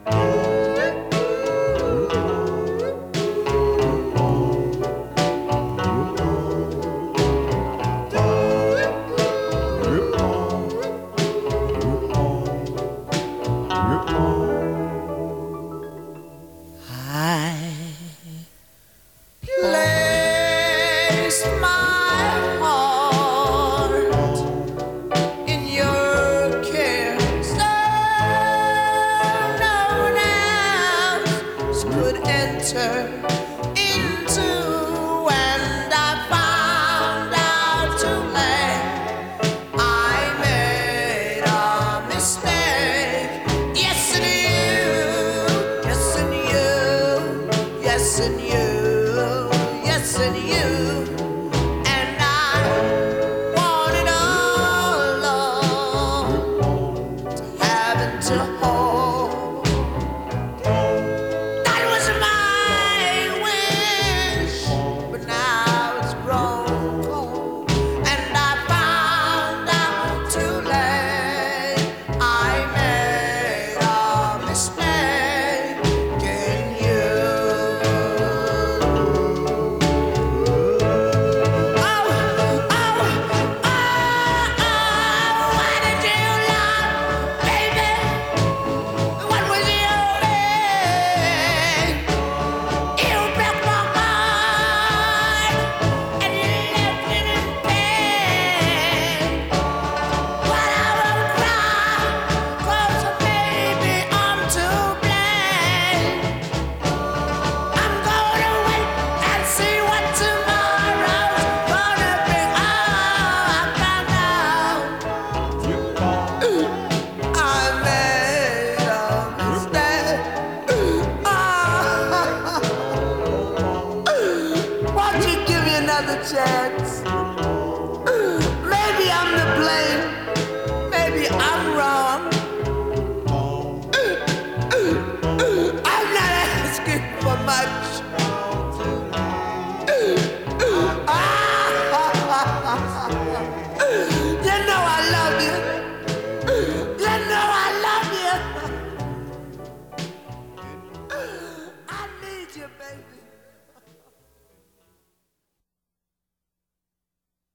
Place my heart in your care, so no one else could enter into, and I found out too late I made a mistake. Yes, and you, yes, and you, yes, and you. Yes, and you, and I wanted all along to have and to hold. That was my wish, but now it's grown cold, and I found out too late I made a mistake in you. Another chance. Maybe I'm to blame. Maybe I'm wrong. I'm not asking for much.